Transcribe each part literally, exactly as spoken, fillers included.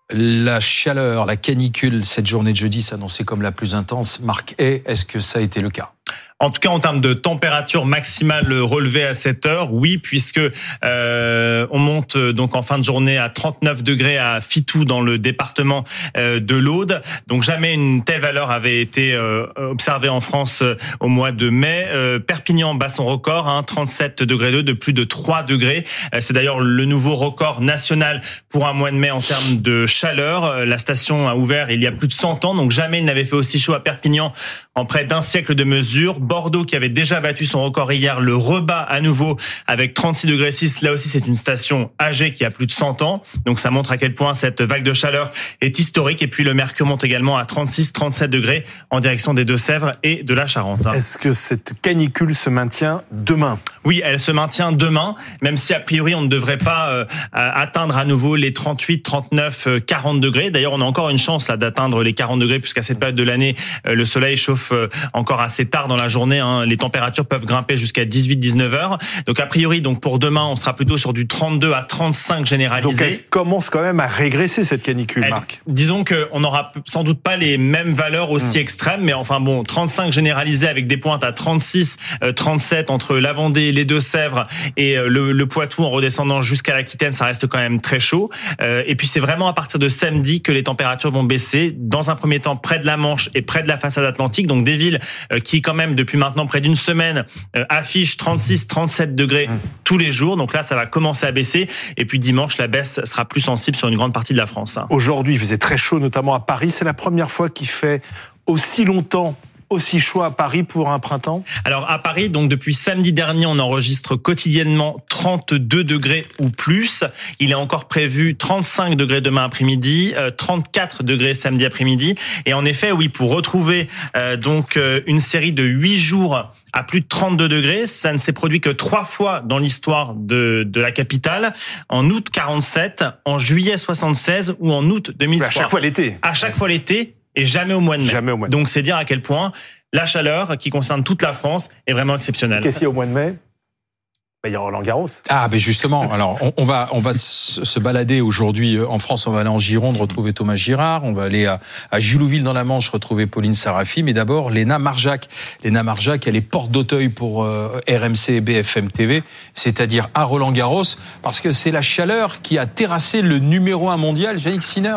La chaleur, la canicule, cette journée de jeudi s'annonçait comme la plus intense. Marc Hay, est-ce que ça a été le cas ? En tout cas, en termes de température maximale relevée à cette heure, oui, puisque euh, on monte donc en fin de journée à trente-neuf degrés à Fitou dans le département euh, de l'Aude. Donc jamais une telle valeur avait été euh, observée en France euh, au mois de mai. Euh, Perpignan bat son record, hein, trente-sept degrés deux, de plus de trois degrés. Euh, c'est d'ailleurs le nouveau record national pour un mois de mai en termes de chaleur. Euh, la station a ouvert il y a plus de cent ans, donc jamais il n'avait fait aussi chaud à Perpignan en près d'un siècle de mesure. Bordeaux, qui avait déjà battu son record hier, le rebat à nouveau avec trente-six degrés six. Là aussi, c'est une station âgée qui a plus de cent ans. Donc, ça montre à quel point cette vague de chaleur est historique. Et puis, le mercure monte également à trente-six, trente-sept degrés en direction des Deux-Sèvres et de la Charente. Est-ce que cette canicule se maintient demain ? Oui, elle se maintient demain, même si a priori, on ne devrait pas euh, atteindre à nouveau les trente-huit, trente-neuf, quarante degrés. D'ailleurs, on a encore une chance là d'atteindre les quarante degrés, puisqu'à cette période de l'année, euh, le soleil chauffe euh, encore assez tard dans la journée. Hein. Les températures peuvent grimper jusqu'à dix-huit, dix-neuf heures. Donc a priori, donc pour demain, on sera plutôt sur du trente-deux à trente-cinq généralisé. Donc elle commence quand même à régresser cette canicule, elle, Marc. Disons qu'on n'aura sans doute pas les mêmes valeurs aussi mmh. extrêmes, mais enfin bon, trente-cinq généralisé avec des pointes à trente-six, trente-sept entre la Vendée, les Deux-Sèvres et le, le Poitou en redescendant jusqu'à l'Aquitaine, ça reste quand même très chaud. Et puis c'est vraiment à partir de samedi que les températures vont baisser. Dans un premier temps, près de la Manche et près de la façade atlantique, donc des villes qui quand même depuis maintenant près d'une semaine euh, affiche trente-six, trente-sept degrés mmh. tous les jours. Donc là, ça va commencer à baisser. Et puis dimanche, la baisse sera plus sensible sur une grande partie de la France. Aujourd'hui, il faisait très chaud, notamment à Paris. C'est la première fois qu'il fait aussi longtemps aussi chaud à Paris pour un printemps ? Alors à Paris, donc depuis samedi dernier, on enregistre quotidiennement trente-deux degrés ou plus. Il est encore prévu trente-cinq degrés demain après-midi, euh, trente-quatre degrés samedi après-midi. Et en effet, oui, pour retrouver euh, donc euh, une série de huit jours à plus de trente-deux degrés, ça ne s'est produit que trois fois dans l'histoire de, de la capitale. En août quarante-sept, en juillet soixante-seize ou en août deux mille trois. À chaque fois l'été. À chaque fois l'été. Et jamais au mois de mai. Jamais au mois de mai. Donc c'est dire à quel point la chaleur qui concerne toute la France est vraiment exceptionnelle. Qu'est-ce qu'il y a au mois de mai ? Ben, il y a Roland Garros. Ah, ben justement. Alors, on, on va, on va se balader aujourd'hui en France. On va aller en Gironde retrouver Thomas Girard. On va aller à, à Jullouville dans la Manche retrouver Pauline Sarafi. Mais d'abord, Léna Marjac. Léna Marjac, elle est porte d'Auteuil pour euh, R M C et B F M T V, c'est-à-dire à Roland Garros, parce que c'est la chaleur qui a terrassé le numéro un mondial, Jannik Sinner.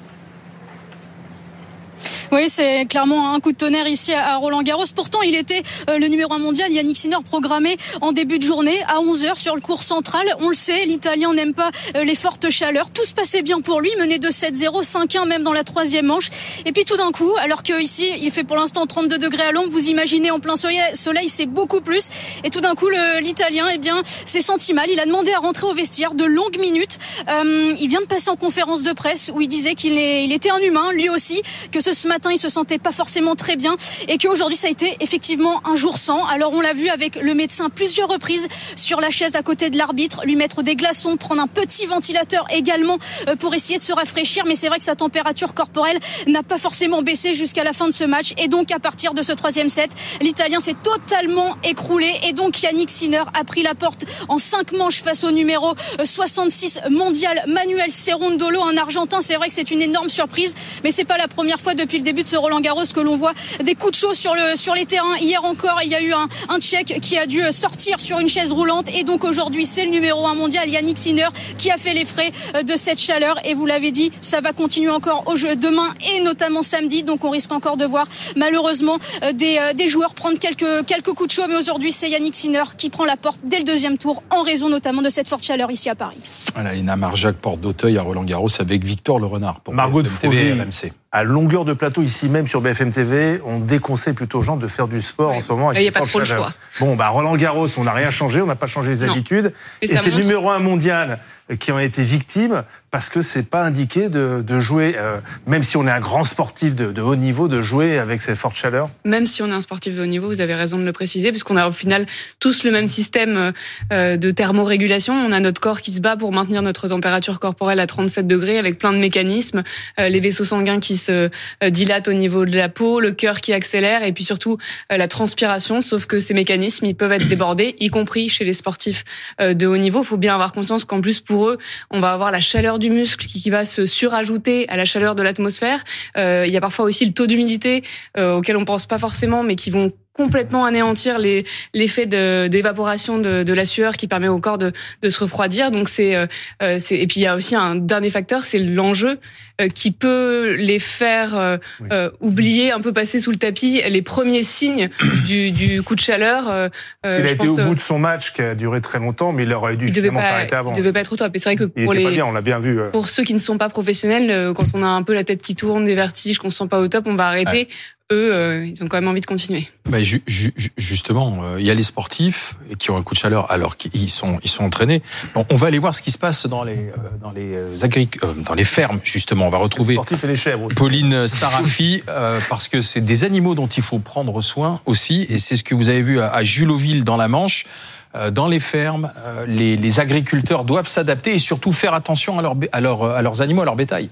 Oui, c'est clairement un coup de tonnerre ici à Roland-Garros. Pourtant, il était le numéro un mondial, Jannik Sinner, programmé en début de journée à onze heures sur le court central. On le sait, l'Italien n'aime pas les fortes chaleurs. Tout se passait bien pour lui, mené de sept zéro, cinq un même dans la troisième manche. Et puis tout d'un coup, alors qu'ici, il fait pour l'instant trente-deux degrés à l'ombre, vous imaginez en plein soleil, soleil c'est beaucoup plus. Et tout d'un coup, le, l'Italien, eh bien, s'est senti mal. Il a demandé à rentrer au vestiaire de longues minutes. Euh, il vient de passer en conférence de presse où il disait qu'il est, il était un humain, lui aussi, que ce, ce matin, il se sentait pas forcément très bien et qu'aujourd'hui, ça a été effectivement un jour sans. Alors, on l'a vu avec le médecin plusieurs reprises sur la chaise à côté de l'arbitre, lui mettre des glaçons, prendre un petit ventilateur également pour essayer de se rafraîchir. Mais c'est vrai que sa température corporelle n'a pas forcément baissé jusqu'à la fin de ce match. Et donc, à partir de ce troisième set, l'Italien s'est totalement écroulé. Et donc, Jannik Sinner a pris la porte en cinq manches face au numéro soixante-six mondial Manuel Cerundolo, un Argentin. C'est vrai que c'est une énorme surprise, mais c'est pas la première fois depuis le début de ce Roland-Garros que l'on voit des coups de chaud sur le sur les terrains. Hier encore, il y a eu un, un Tchèque qui a dû sortir sur une chaise roulante. Et donc aujourd'hui, c'est le numéro un mondial, Jannik Sinner, qui a fait les frais de cette chaleur. Et vous l'avez dit, ça va continuer encore au jeu demain et notamment samedi. Donc on risque encore de voir malheureusement des, des joueurs prendre quelques, quelques coups de chaud. Mais aujourd'hui, c'est Jannik Sinner qui prend la porte dès le deuxième tour en raison notamment de cette forte chaleur ici à Paris. Voilà, Léna Marjac, porte d'Auteuil à Roland-Garros avec Victor Le Renard pour Margot B F M T V et R M C. À longueur de plateau, ici même sur B F M T V, on déconseille plutôt aux gens de faire du sport oui. en ce moment. Il n'y a pas trop le choix. Bon, bah Roland Garros, on n'a rien changé, on n'a pas changé les non. habitudes. Et, et c'est montre... le numéro un mondial qui en a été victime parce que c'est pas indiqué de, de jouer, euh, même si on est un grand sportif de, de haut niveau, de jouer avec ces fortes chaleurs. Même si on est un sportif de haut niveau, vous avez raison de le préciser, puisqu'on a au final tous le même système euh, de thermorégulation. On a notre corps qui se bat pour maintenir notre température corporelle à trente-sept degrés avec plein de mécanismes, euh, les vaisseaux sanguins qui se euh, dilatent au niveau de la peau, le cœur qui accélère et puis surtout euh, la transpiration. Sauf que ces mécanismes, ils peuvent être débordés, y compris chez les sportifs euh, de haut niveau. Il faut bien avoir conscience qu'en plus pour eux, on va avoir la chaleur chaleur du muscle qui, qui va se surajouter à la chaleur de l'atmosphère. Euh, il y a parfois aussi le taux d'humidité euh, auquel on pense pas forcément, mais qui vont complètement anéantir les l'effet de, d'évaporation de, de la sueur qui permet au corps de, de se refroidir. Donc c'est, euh, c'est et puis il y a aussi un dernier facteur, c'est l'enjeu euh, qui peut les faire euh, oui. euh, oublier, un peu passer sous le tapis les premiers signes du, du coup de chaleur. Euh, il a été pense, au bout de son match qui a duré très longtemps, mais il aurait dû justement s'arrêter avant. Il devait pas être au top. Et c'est vrai que il pour était les pas bien, on l'a bien vu. Pour ceux qui ne sont pas professionnels, quand on a un peu la tête qui tourne, des vertiges, qu'on se sent pas au top, on va arrêter. Ouais. Eux, euh, ils ont quand même envie de continuer. Bah, ju- ju- justement, il euh, y a les sportifs qui ont un coup de chaleur alors qu'ils sont ils sont entraînés. Bon, on va aller voir ce qui se passe dans les euh, dans les agric- euh, dans les fermes justement. On va retrouver les sportifs et les chèvres aussi. Pauline Sarafi euh, parce que c'est des animaux dont il faut prendre soin aussi, et c'est ce que vous avez vu à, à Juloville dans la Manche. Euh, dans les fermes, euh, les, les agriculteurs doivent s'adapter et surtout faire attention à, leur, à, leur, à leurs animaux, à leur bétail.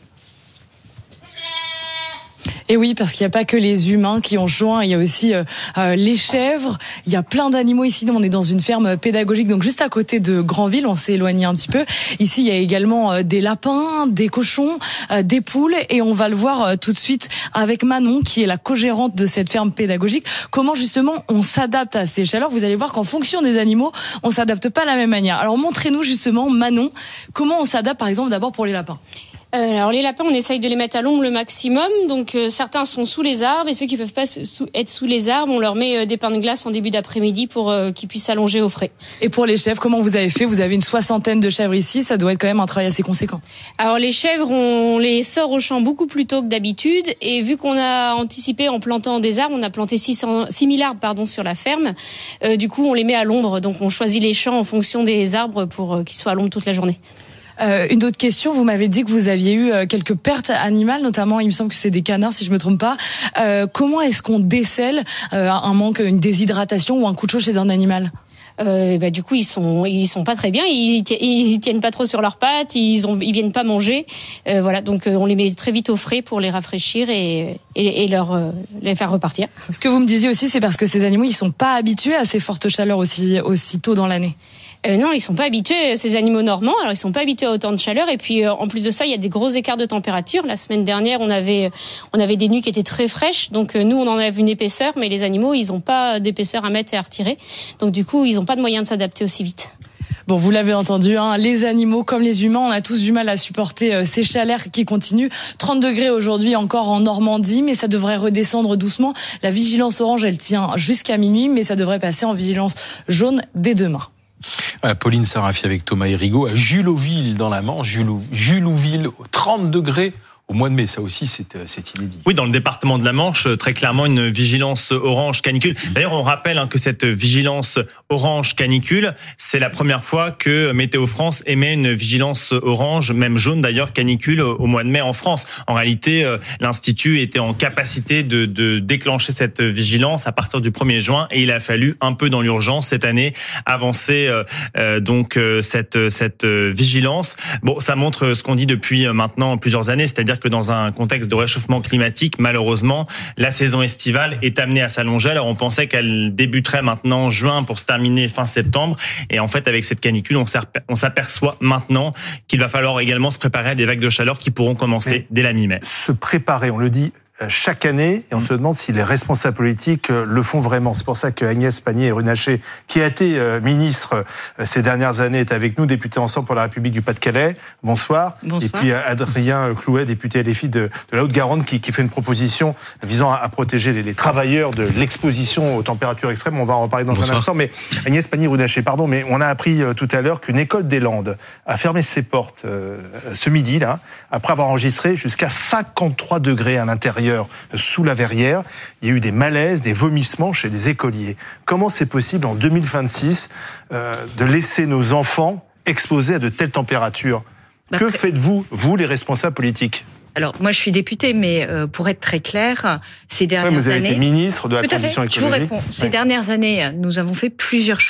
Et oui, parce qu'il n'y a pas que les humains qui ont chaud, il y a aussi euh, euh, les chèvres, il y a plein d'animaux ici. On est dans une ferme pédagogique, donc juste à côté de Granville, on s'est éloigné un petit peu. Ici, il y a également euh, des lapins, des cochons, euh, des poules, et on va le voir euh, tout de suite avec Manon, qui est la co-gérante de cette ferme pédagogique. Comment justement on s'adapte à ces chaleurs. Vous allez voir qu'en fonction des animaux, on s'adapte pas de la même manière. Alors montrez-nous justement, Manon, comment on s'adapte par exemple d'abord pour les lapins. Alors les lapins, on essaye de les mettre à l'ombre le maximum. Donc euh, certains sont sous les arbres et ceux qui peuvent pas sous, être sous les arbres, on leur met euh, des pains de glace en début d'après-midi pour euh, qu'ils puissent s'allonger au frais. Et pour les chèvres, comment vous avez fait ? Vous avez une soixantaine de chèvres ici, ça doit être quand même un travail assez conséquent. Alors les chèvres, on les sort au champ beaucoup plus tôt que d'habitude, et vu qu'on a anticipé en plantant des arbres, on a planté six mille arbres pardon sur la ferme. Euh, du coup, on les met à l'ombre, donc on choisit les champs en fonction des arbres pour euh, qu'ils soient à l'ombre toute la journée. Euh, une autre question, vous m'avez dit que vous aviez eu euh, quelques pertes animales, notamment il me semble que c'est des canards si je me trompe pas. Euh, comment est-ce qu'on décèle euh, un manque, une déshydratation ou un coup de chaud chez un animal ? Euh, bah, du coup, ils sont, ils sont pas très bien. Ils, ils tiennent pas trop sur leurs pattes. Ils ont, ils viennent pas manger. Euh, voilà, donc euh, on les met très vite au frais pour les rafraîchir et, et, et leur euh, les faire repartir. Ce que vous me disiez aussi, c'est parce que ces animaux, ils sont pas habitués à ces fortes chaleurs aussi, aussi tôt dans l'année. Euh, non, ils sont pas habitués, ces animaux normands. Alors, ils sont pas habitués à autant de chaleur. Et puis, euh, en plus de ça, il y a des gros écarts de température. La semaine dernière, on avait, on avait des nuits qui étaient très fraîches. Donc, euh, nous, on en avait une épaisseur, mais les animaux, ils ont pas d'épaisseur à mettre et à retirer. Donc, du coup, ils ont pas de moyen de s'adapter aussi vite. Bon, vous l'avez entendu, hein, les animaux comme les humains, on a tous du mal à supporter euh, ces chaleurs qui continuent. trente degrés aujourd'hui encore en Normandie, mais ça devrait redescendre doucement. La vigilance orange, elle tient jusqu'à minuit, mais ça devrait passer en vigilance jaune dès demain. Pauline Sarafi avec Thomas Hérigaud à Juloville dans la Manche, Julou, Julouville, trente degrés. Au mois de mai, ça aussi, c'est, c'est inédit. Oui, dans le département de la Manche, très clairement, une vigilance orange canicule. D'ailleurs, on rappelle hein, que cette vigilance orange canicule, c'est la première fois que Météo France émet une vigilance orange, même jaune d'ailleurs, canicule au mois de mai en France. En réalité, euh, l'Institut était en capacité de, de déclencher cette vigilance à partir du premier juin, et il a fallu un peu dans l'urgence cette année avancer euh, euh, donc euh, cette cette vigilance. Bon, ça montre ce qu'on dit depuis maintenant plusieurs années, c'est-à-dire que dans un contexte de réchauffement climatique, malheureusement, la saison estivale est amenée à s'allonger. Alors on pensait qu'elle débuterait maintenant en juin pour se terminer fin septembre. Et en fait, avec cette canicule, on s'aperçoit maintenant qu'il va falloir également se préparer à des vagues de chaleur qui pourront commencer Mais dès la mi-mai. Se préparer, on le dit chaque année, et on se demande si les responsables politiques le font vraiment. C'est pour ça que Agnès Pannier-Runacher, qui a été ministre ces dernières années, est avec nous, député Ensemble pour la République du Pas-de-Calais. Bonsoir. Bonsoir. Et puis Adrien Clouet, député L F I de, de la Haute-Garonne, qui, qui fait une proposition visant à, à protéger les, les travailleurs de l'exposition aux températures extrêmes. On va en reparler dans Bonsoir. un instant. Mais Agnès Pannier-Runacher, pardon, mais on a appris tout à l'heure qu'une école des Landes a fermé ses portes euh, ce midi, là, après avoir enregistré jusqu'à cinquante-trois degrés à l'intérieur sous la verrière. Il y a eu des malaises, des vomissements chez les écoliers. Comment c'est possible en deux mille vingt-six euh, de laisser nos enfants exposés à de telles températures ? bah, Que faites-vous, vous, les responsables politiques ? Alors, moi, je suis députée, mais euh, pour être très clair, ces dernières années... Ouais, vous avez été ministre de la Tout transition à fait, écologique. Je vous réponds. Ces ouais. dernières années, nous avons fait plusieurs choses.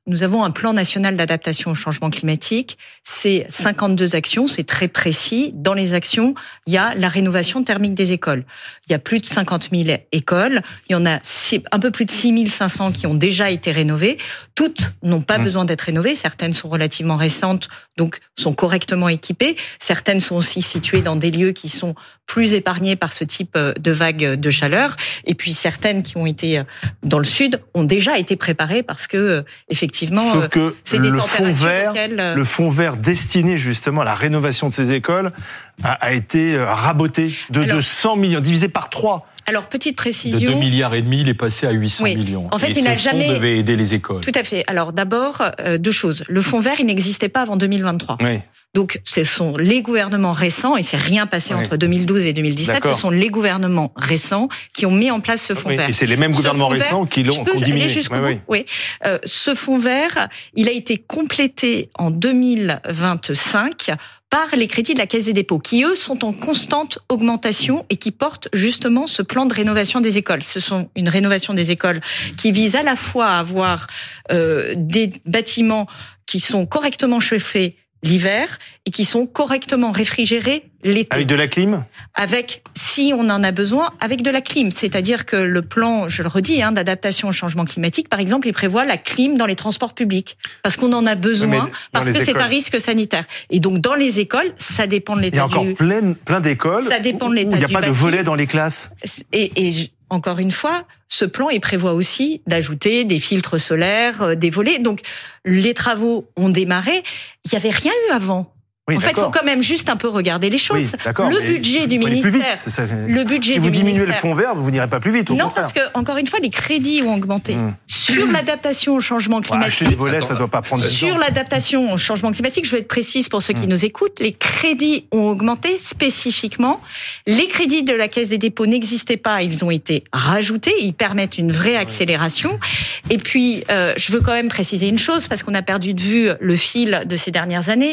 nous avons un plan national d'adaptation au changement climatique. C'est cinquante-deux actions, c'est très précis. Dans les actions, il y a la rénovation thermique des écoles. Il y a plus de cinquante mille écoles. Il y en a un peu plus de six mille cinq cents qui ont déjà été rénovées. Toutes n'ont pas mmh. besoin d'être rénovées. Certaines sont relativement récentes, donc sont correctement équipées. Certaines sont aussi situées dans des lieux qui sont plus épargnés par ce type de vague de chaleur. Et puis certaines qui ont été dans le sud ont déjà été préparées parce que, effectivement, Sauf que c'est le des fonds vert, auxquelles... le fonds vert destiné justement à la rénovation de ces écoles a, a été raboté de, Alors, de cent millions, divisé par trois. Alors, petite précision. De deux milliards et demi, il est passé à huit cents oui. millions. En fait, et il n'a ce fonds jamais devait aider les écoles. Tout à fait. Alors, d'abord, euh, deux choses. Le fonds vert, il n'existait pas avant deux mille vingt-trois. Oui. Donc, ce sont les gouvernements récents, et c'est rien passé oui. entre deux mille douze et deux mille dix-sept, D'accord. ce sont les gouvernements récents qui ont mis en place ce fonds oui. vert. Et c'est les mêmes gouvernements récents qui l'ont diminué. diminué. Jusqu'au oui, bout. oui. oui. Euh, ce fonds vert, il a été complété en deux mille vingt-cinq par les crédits de la Caisse des dépôts, qui, eux, sont en constante augmentation et qui portent justement ce plan de rénovation des écoles. Ce sont une rénovation des écoles qui vise à la fois à avoir euh, des bâtiments qui sont correctement chauffés l'hiver et qui sont correctement réfrigérés l'été. Avec de la clim ? Avec, si on en a besoin, avec de la clim. C'est-à-dire que le plan, je le redis, hein, d'adaptation au changement climatique, par exemple, il prévoit la clim dans les transports publics. Parce qu'on en a besoin, parce que c'est un risque sanitaire. Et donc, dans les écoles, ça dépend de l'état du... Il y a encore du... plein, plein d'écoles ça dépend de l'état où il n'y a du pas bâti. de volets dans les classes. Et, et encore une fois, ce plan, il prévoit aussi d'ajouter des filtres solaires, des volets. Donc, les travaux ont démarré. Il n'y avait rien eu avant. Oui, en fait, il faut quand même juste un peu regarder les choses. Oui, le budget du ministère, vite, ça. le budget si vous du diminuez ministère, le fonds vert, vous n'irez pas plus vite. Au non, contraire. parce que encore une fois, les crédits ont augmenté mmh. sur l'adaptation au changement climatique. Ouais, les volets, ça doit pas prendre sur l'adaptation au changement climatique, je vais être précise pour ceux qui mmh. nous écoutent. Les crédits ont augmenté spécifiquement. Les crédits de la Caisse des dépôts n'existaient pas, ils ont été rajoutés. Ils permettent une vraie accélération. Et puis, euh, je veux quand même préciser une chose parce qu'on a perdu de vue le fil de ces dernières années.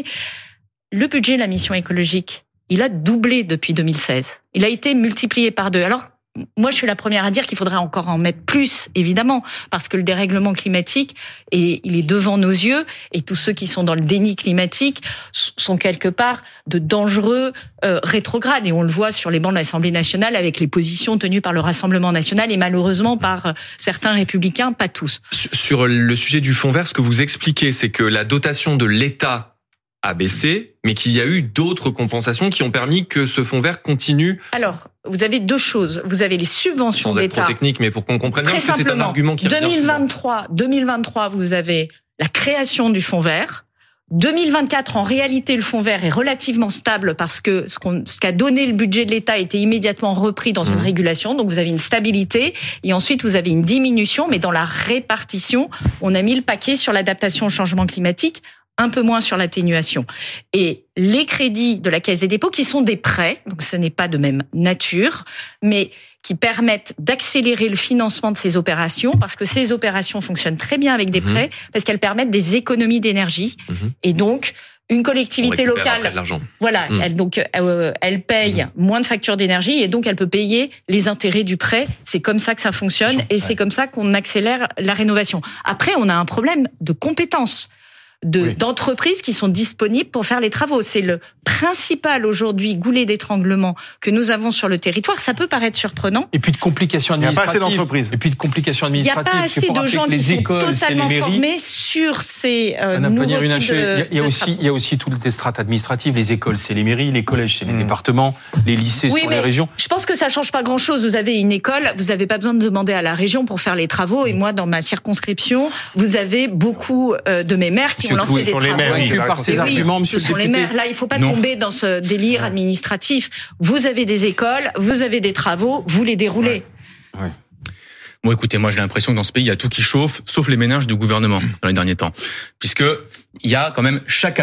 Le budget de la mission écologique, il a doublé depuis deux mille seize. Il a été multiplié par deux. Alors, moi, je suis la première à dire qu'il faudrait encore en mettre plus, évidemment, parce que le dérèglement climatique, est, il est devant nos yeux, et tous ceux qui sont dans le déni climatique sont quelque part de dangereux euh, rétrogrades. Et on le voit sur les bancs de l'Assemblée nationale avec les positions tenues par le Rassemblement national et malheureusement par certains républicains, pas tous. Sur le sujet du fonds vert, ce que vous expliquez, c'est que la dotation de l'État a baissé, mais qu'il y a eu d'autres compensations qui ont permis que ce fonds vert continue. Alors, vous avez deux choses. Vous avez les subventions d'État. Sans être d'État. trop technique, mais pour qu'on comprenne bien, Très parce que c'est un argument qui revient deux mille vingt-trois, deux mille vingt-trois, vous avez la création du fonds vert. deux mille vingt-quatre, en réalité, le fonds vert est relativement stable parce que ce, qu'on, ce qu'a donné le budget de l'État a été immédiatement repris dans mmh. une régulation. Donc, vous avez une stabilité et ensuite, vous avez une diminution. Mais dans la répartition, on a mis le paquet sur l'adaptation au changement climatique, un peu moins sur l'atténuation. Et les crédits de la Caisse des dépôts, qui sont des prêts, donc ce n'est pas de même nature, mais qui permettent d'accélérer le financement de ces opérations, parce que ces opérations fonctionnent très bien avec des mmh. prêts, parce qu'elles permettent des économies d'énergie. Mmh. Et donc, une collectivité locale, voilà, mmh. elle, donc euh, elle paye mmh. moins de factures d'énergie et donc elle peut payer les intérêts du prêt. C'est comme ça que ça fonctionne et ouais. c'est comme ça qu'on accélère la rénovation. Après, on a un problème de compétences. De, oui. d'entreprises qui sont disponibles pour faire les travaux. C'est le principal aujourd'hui goulet d'étranglement que nous avons sur le territoire. Ça peut paraître surprenant. Et puis de complications administratives. Il n'y a pas assez d'entreprises. Et puis de complications administratives. Il n'y a pas assez de gens qui sont écoles, totalement formés sur ces euh, nouveaux types de, il y a de aussi, travaux. Il y a aussi toutes les strates administratives. Les écoles, c'est les mairies. Les collèges, c'est les mmh. départements. Les lycées, oui, sont les régions. Je pense que ça change pas grand-chose. Vous avez une école, vous n'avez pas besoin de demander à la région pour faire les travaux. Et moi, dans ma circonscription, vous avez beaucoup euh, de mes maires qui ont lancé des travaux. Convaincu par ces arguments, monsieur le député. Ce sont les maires. Là, il ne faut pas non. tomber dans ce délire administratif. Vous avez des écoles, vous avez des travaux, vous les déroulez. Ouais. Ouais. Bon, écoutez, moi j'ai l'impression que dans ce pays, il y a tout qui chauffe, sauf les ménages du gouvernement dans les derniers temps. Puisque il y a quand même chaque année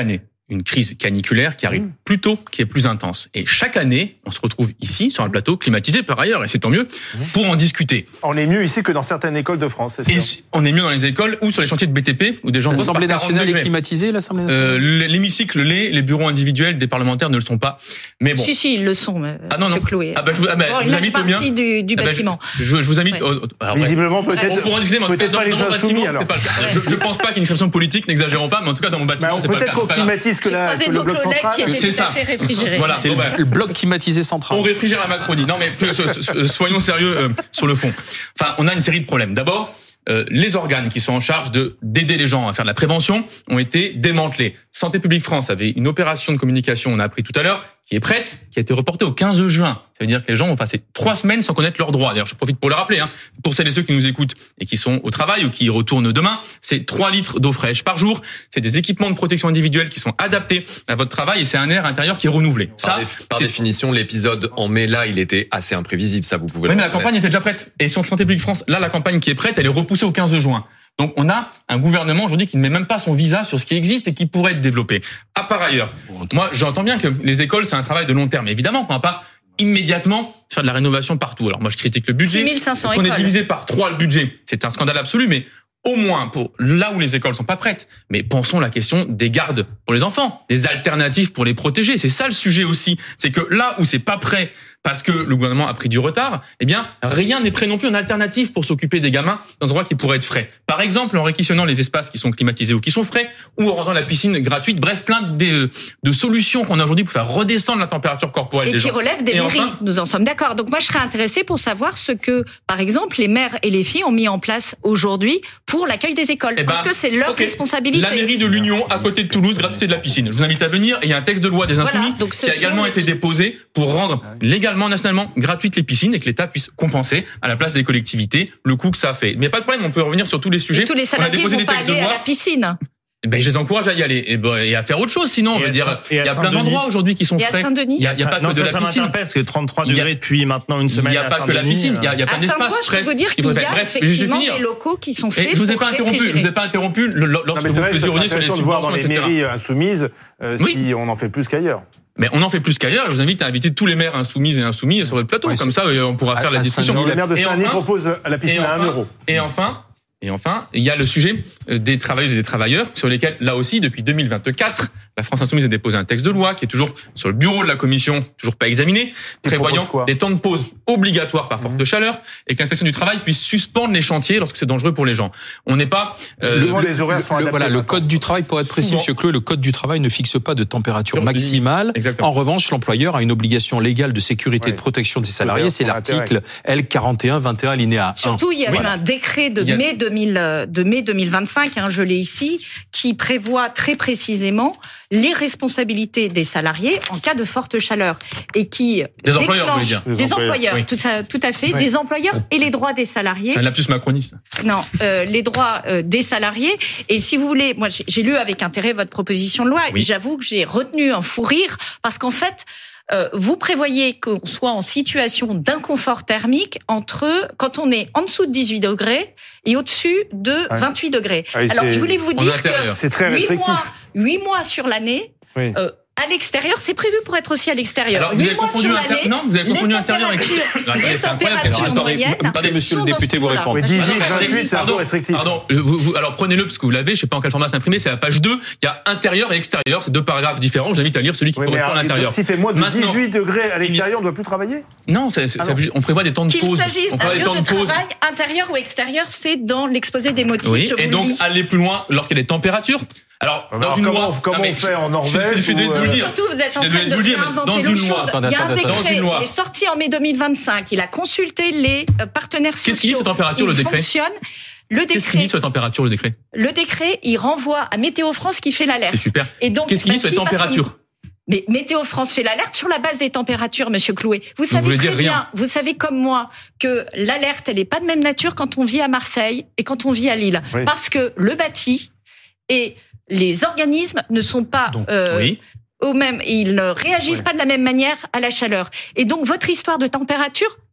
une crise caniculaire qui arrive plus tôt, qui est plus intense. Et chaque année, on se retrouve ici, sur un plateau climatisé par ailleurs, et c'est tant mieux, pour en discuter. On est mieux ici que dans certaines écoles de France, c'est sûr. Et on est mieux dans les écoles ou sur les chantiers de B T P, où des gens... L'Assemblée nationale est climatisée, l'Assemblée nationale euh, L'hémicycle l'est, les bureaux individuels des parlementaires ne le sont pas. Mais bon. Si, si, ils le sont, euh, ah, non, non. Clouet. Ah, bah, je vous, ah, bah, bon, je vous invite au mien. du, du bâtiment. Ah, bah, je, je, je vous invite... Ouais. Au, alors, visiblement, peut-être... On pourra discuter, mais en tout cas, dans, dans mon bâtiment, c'est pas le cas. Je, je pense pas qu'il y ait une inscription politique, n'exagérons pas, mais en tout cas, dans mon bâtiment, c'est pas le cas. Peut-être qu'on climatise que la... J'ai croisé d'autres collègues qui étaient tout à fait réfrigérés. Voilà, c'est le bloc climatisé central. On réfrigère la Macronie. Non, mais soyons sérieux euh, sur le fond. Enfin, on a une série de problèmes. D'abord, euh, les organes qui sont en charge de d'aider les gens à faire de la prévention ont été démantelés. Santé publique France avait une opération de communication, on a appris tout à l'heure, qui est prête, qui a été reportée au quinze juin. Ça veut dire que les gens vont passer trois semaines sans connaître leurs droits. D'ailleurs, je profite pour le rappeler, hein, pour celles et ceux qui nous écoutent et qui sont au travail ou qui y retournent demain, c'est trois litres d'eau fraîche par jour. C'est des équipements de protection individuelle qui sont adaptés à votre travail et c'est un air intérieur qui est renouvelé. Par, ça, dé- par définition, l'épisode en mai, là, il était assez imprévisible. Ça, vous pouvez oui, le mais la campagne était déjà prête. Et sur Santé publique France, là, la campagne qui est prête, elle est repoussée au quinze juin. Donc, on a un gouvernement aujourd'hui qui ne met même pas son visa sur ce qui existe et qui pourrait être développé. À par ailleurs, moi, j'entends bien que les écoles, c'est un travail de long terme. Évidemment, qu'on va pas immédiatement faire de la rénovation partout. Alors moi, je critique le budget. six mille cinq cents on écoles. est divisé par trois le budget. C'est un scandale absolu, mais au moins pour là où les écoles sont pas prêtes. Mais pensons la question des gardes pour les enfants, des alternatives pour les protéger. C'est ça le sujet aussi. C'est que là où c'est pas prêt, parce que le gouvernement a pris du retard, eh bien, rien n'est prêt non plus en alternative pour s'occuper des gamins dans un endroit qui pourrait être frais. Par exemple, en réquisitionnant les espaces qui sont climatisés ou qui sont frais, ou en rendant la piscine gratuite. Bref, plein de, de solutions qu'on a aujourd'hui pour faire redescendre la température corporelle et des qui gens. relèvent des Et mairies. enfin, nous en sommes d'accord. Donc moi, je serais intéressée pour savoir ce que, par exemple, les mères et les filles ont mis en place aujourd'hui pour l'accueil des écoles. Eh ben, parce que c'est leur okay. responsabilité. La mairie de l'Union, à côté de Toulouse, gratuité de la piscine. Je vous invite à venir. Et il y a un texte de loi des Insoumis Voilà, donc qui a également été déposé pour rendre légalement, nationalement, gratuites les piscines et que l'État puisse compenser à la place des collectivités le coût que ça a fait. Mais pas de problème, on peut revenir sur tous les sujets. Et tous les salariés on a déposé vont des pas textes aller de loi. à la piscine. Ben, je les encourage à y aller et, ben, et à faire autre chose. Sinon, on veut dire, il y a plein d'endroits aujourd'hui qui sont et frais. à Saint-Denis. Il y a, il y a pas non, que de ça, la ça piscine. m'interpelle parce que trente-trois degrés depuis maintenant une semaine. Il n'y a à pas que la Saint-Denis, piscine. Il y a, il y a à plein d'espace. Saint-Ouen, je peux vous dire qu'il y a bref, je vais effectivement finir. des locaux qui sont faits Et je vous ai pour pas interrompu. réfrigérer. Je vous ai pas interrompu lorsque vous faisiez revenir sur les subventions. De voir dans les et cetera. mairies insoumises euh, Oui. si on en fait plus qu'ailleurs. Mais on en fait plus qu'ailleurs. Je vous invite à inviter tous les maires insoumises et insoumis sur votre plateau. Oui, Comme ça, on pourra à- faire la à discussion. Saint-Denis, Le maire de Et Saint-Denis enfin- propose la piscine et à un enfin- euro. Et enfin, et enfin, il y a le sujet des travailleuses et des travailleurs sur lesquels, là aussi, depuis deux mille vingt-quatre, la France Insoumise a déposé un texte de loi qui est toujours sur le bureau de la commission, toujours pas examiné, prévoyant des temps de pause obligatoires par forte de chaleur et que l'inspection du travail puisse suspendre les chantiers lorsque c'est dangereux pour les gens. On n'est pas... Euh, le, les horaires sont le, adaptés. voilà, le code du travail, pour être précis, Souvent. Monsieur Cleux, le code du travail ne fixe pas de température Sur maximale. Exactement. En revanche, l'employeur a une obligation légale de sécurité et Ouais. de protection des salariés. C'est Son l'article L quarante et un vingt et un alinéa un. Surtout, il y a Voilà. eu un décret de Il y a- mai deux mille, de mai deux mille vingt-cinq, hein, je l'ai ici, qui prévoit très précisément les responsabilités des salariés en cas de forte chaleur et qui Des employeurs, vous voulez déclenche- dire. Des des employeurs, employeurs, oui. tout, ça, tout à fait, Oui. des employeurs et les droits des salariés. C'est un lapsus macroniste. Non, euh, les droits euh, des salariés. Et si vous voulez, moi j'ai j'ai lu avec intérêt votre proposition de loi. Oui. Et j'avoue que j'ai retenu un fou rire parce qu'en fait, euh, vous prévoyez qu'on soit en situation d'inconfort thermique entre quand on est en dessous de dix-huit degrés et au-dessus de vingt-huit degrés. Ah oui, Alors c'est- je voulais vous En dire intérieur. que C'est très huit restrictif. mois, huit mois sur l'année. Oui. Euh, à l'extérieur, c'est prévu pour être aussi à l'extérieur. Alors, vous Huit avez mois confondu sur inter- l'année, non, vous avez confondu les intérieur avec- températures- Attendez, les c'est incroyable, températures quelle histoire. moyennes Attendez, monsieur le sont dans député ce vous niveau-là. répond. Oui, Ah, dix-huit, non, mais vingt-huit, c'est un peu pardon, restrictif. Pardon, euh, vous, vous, alors prenez-le parce que vous l'avez, je sais pas en quel format c'est imprimé, c'est la page deux, il y a intérieur et extérieur, c'est deux paragraphes différents, je vous invite à lire celui qui Oui, mais correspond à alors, l'intérieur. s'il fait moins de Maintenant, dix-huit degrés à l'extérieur, on ne doit plus travailler. Non, c'est- c'est- Ah ça- non. on prévoit des temps de Qu'il pause. s'agisse On d'un prévoit des lieu temps de de pause. travail intérieur ou extérieur, c'est dans l'exposé des motifs. Oui, je et vous donc le dis. aller plus loin lorsqu'il y a des températures. Alors, dans Alors, une comment- loi, comment non, mais on fait en je- Norvège Je suis désolé de ou, vous le euh, dire. Surtout, vous êtes Je en suis train désolé de vous le dire, mais réinventer dans l'eau une chaude. loi. Attendez, Il y a un attendez, dans décret, une loi. il est sorti en mai deux mille vingt-cinq. Il a consulté les euh, partenaires sociaux. Qu'est-ce qu'il dit sur température, Il le décret fonctionne. Le Qu'est-ce qu'il décret, dit sur la température, le décret le décret, il renvoie à Météo France qui fait l'alerte. C'est super. Et donc, Qu'est-ce qu'il dit bah sur les si, parce qu'on- températures Mais Météo France fait l'alerte sur la base des températures, Monsieur Clouet. Vous Vous savez voulez très dire bien, rien. vous savez comme moi que l'alerte, elle n'est pas de même nature quand on vit à Marseille et quand on vit à Lille, Oui. parce que le bâti et les organismes ne sont pas Donc, euh, Oui. au même, ils ne réagissent Ouais. pas de la même manière à la chaleur. Et donc votre histoire de température,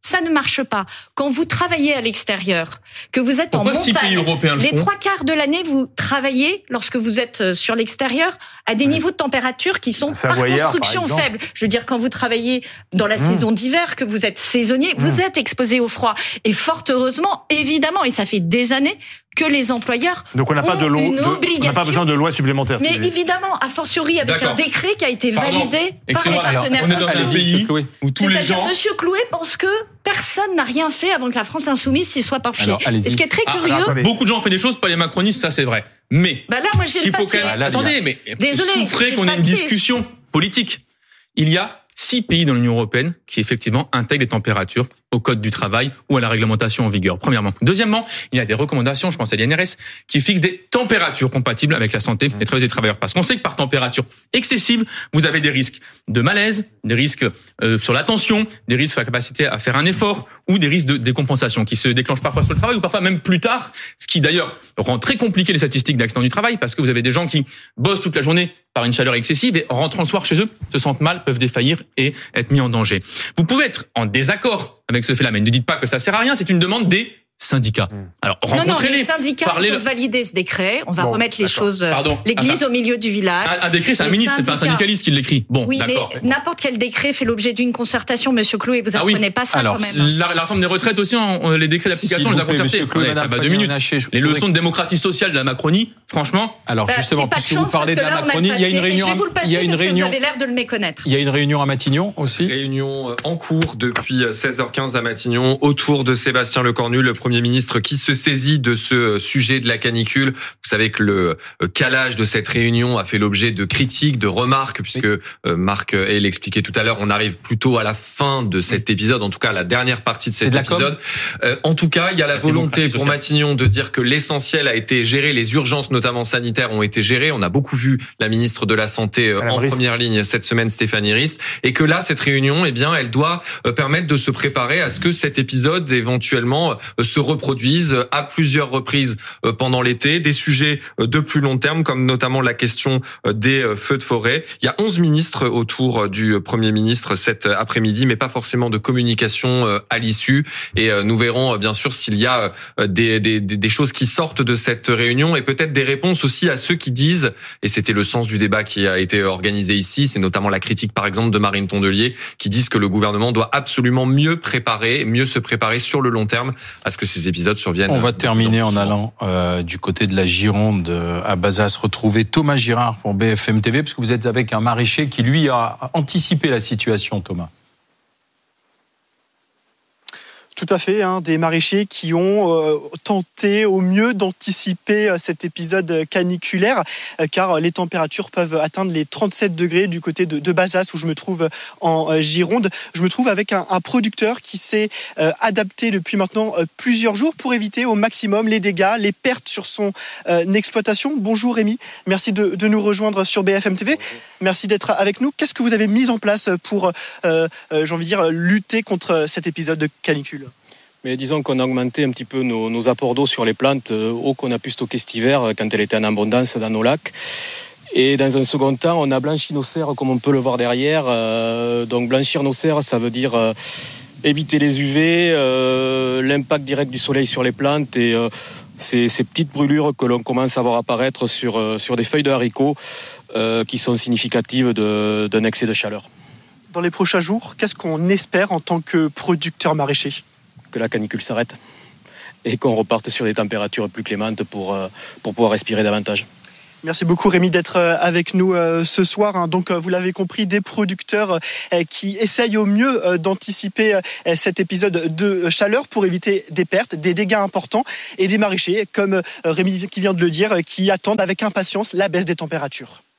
Ça ne marche pas. Quand vous travaillez à l'extérieur, que vous êtes Pourquoi en montagne, six pays européens le les font trois quarts de l'année, vous travaillez, lorsque vous êtes sur l'extérieur, à des niveaux de température qui sont par construction par faibles. Je veux dire, quand vous travaillez dans la mmh. saison d'hiver, que vous êtes saisonnier, mmh. vous êtes exposé au froid. Et fort heureusement, évidemment, et ça fait des années, que les employeurs Donc on n'a pas de loi, on n'a pas besoin de loi supplémentaire. Mais évidemment, a fortiori avec D'accord. un décret qui a été Pardon. validé Excellent. par les partenaires Alors, on est dans un pays où tous les gens. Monsieur Clouet pense que personne n'a rien fait avant que la France insoumise s'y soit penchée. Alors, et ce qui est très ah, curieux. Alors, beaucoup de gens ont fait des choses, pas les macronistes, ça c'est vrai. Mais bah là, moi, j'ai il faut quand même. Attendez, mais Désolé, souffrez qu'on ait une discussion politique. Il y a six pays dans l'Union européenne qui effectivement intègrent les températures au code du travail ou à la réglementation en vigueur, premièrement. Deuxièmement, il y a des recommandations, je pense à l'I N R S, qui fixent des températures compatibles avec la santé des travailleuses et des travailleurs. Parce qu'on sait que par température excessive, vous avez des risques de malaise, des risques euh, sur l'attention, des risques sur la capacité à faire un effort ou des risques de décompensation qui se déclenchent parfois sur le travail ou parfois même plus tard, ce qui d'ailleurs rend très compliqué les statistiques d'accidents du travail parce que vous avez des gens qui bossent toute la journée par une chaleur excessive et rentrant le soir chez eux, se sentent mal, peuvent défaillir et être mis en danger. Vous pouvez être en désaccord avec ce fait-là, mais ne dites pas que ça sert à rien, c'est une demande des syndicats. Alors, rencontrez-les. Non, non, les syndicats parlez... ont validé ce décret. On va bon, remettre les d'accord. choses, Pardon. l'église Attends. au milieu du village. Un, un décret, c'est un ministre, syndicats... c'est pas un syndicaliste qui l'écrit. Bon, oui, d'accord. mais n'importe quel décret fait l'objet d'une concertation, monsieur Clouet. Vous apprenez ah oui. pas ça Alors, quand même. La, la réforme des retraites aussi, on, les décrets d'application, on les a concertés. Clouet, ça va deux minutes. Haché, les leçons de démocratie sociale de la Macronie, franchement. Alors, bah, justement, puisque vous parlez de la Macronie, il y a une réunion. Il y a une réunion. Vous avez l'air de le méconnaître. Il y a une réunion à Matignon aussi. Réunion en cours depuis seize heures quinze à Matignon autour de Sébastien Lecornu, le Premier ministre, qui se saisit de ce sujet de la canicule. Vous savez que le calage de cette réunion a fait l'objet de critiques, de remarques, puisque oui. Marc Hey l'expliquait tout à l'heure, on arrive plutôt à la fin de cet épisode, en tout cas à la dernière partie de cet épisode. Euh, en tout cas, il y a la, la volonté pour Matignon de dire que l'essentiel a été géré, les urgences notamment sanitaires ont été gérées. On a beaucoup vu la ministre de la Santé Madame en Rist. première ligne cette semaine, Stéphanie Rist, et que là, cette réunion, eh bien, elle doit permettre de se préparer à ce que cet épisode éventuellement se reproduise à plusieurs reprises pendant l'été, des sujets de plus long terme, comme notamment la question des feux de forêt. Il y a onze ministres autour du Premier ministre cet après-midi, mais pas forcément de communication à l'issue. Et nous verrons bien sûr s'il y a des, des, des choses qui sortent de cette réunion et peut-être des réponses aussi à ceux qui disent, et c'était le sens du débat qui a été organisé ici, c'est notamment la critique par exemple de Marine Tondelier, qui disent que le gouvernement doit absolument mieux préparer, mieux se préparer sur le long terme à ce que ces épisodes surviennent. On va terminer en allant euh, du côté de la Gironde euh, à Bazas, retrouver Thomas Girard pour B F M T V, parce que vous êtes avec un maraîcher qui lui a anticipé la situation, Thomas. Tout à fait, hein, des maraîchers qui ont euh, tenté au mieux d'anticiper euh, cet épisode caniculaire, euh, car les températures peuvent atteindre les trente-sept degrés du côté de, de Bazas, où je me trouve en euh, Gironde. Je me trouve avec un, un producteur qui s'est euh, adapté depuis maintenant euh, plusieurs jours pour éviter au maximum les dégâts, les pertes sur son euh, exploitation. Bonjour Rémi, merci de, de nous rejoindre sur B F M T V. Merci d'être avec nous. Qu'est-ce que vous avez mis en place pour, euh, euh, j'ai envie de dire, lutter contre cet épisode de canicule ? Mais disons qu'on a augmenté un petit peu nos, nos apports d'eau sur les plantes, euh, eau qu'on a pu stocker cet hiver euh, quand elle était en abondance dans nos lacs. Et dans un second temps, on a blanchi nos serres comme on peut le voir derrière. Euh, donc blanchir nos serres, ça veut dire euh, éviter les U V, euh, l'impact direct du soleil sur les plantes et euh, ces, ces petites brûlures que l'on commence à voir apparaître sur, euh, sur des feuilles de haricots euh, qui sont significatives de, d'un excès de chaleur. Dans les prochains jours, qu'est-ce qu'on espère en tant que producteur maraîcher ? Que la canicule s'arrête et qu'on reparte sur des températures plus clémentes pour, pour pouvoir respirer davantage. Merci beaucoup Rémi d'être avec nous ce soir. Donc vous l'avez compris, des producteurs qui essayent au mieux d'anticiper cet épisode de chaleur pour éviter des pertes, des dégâts importants, et des maraîchers, comme Rémi qui vient de le dire, qui attendent avec impatience la baisse des températures.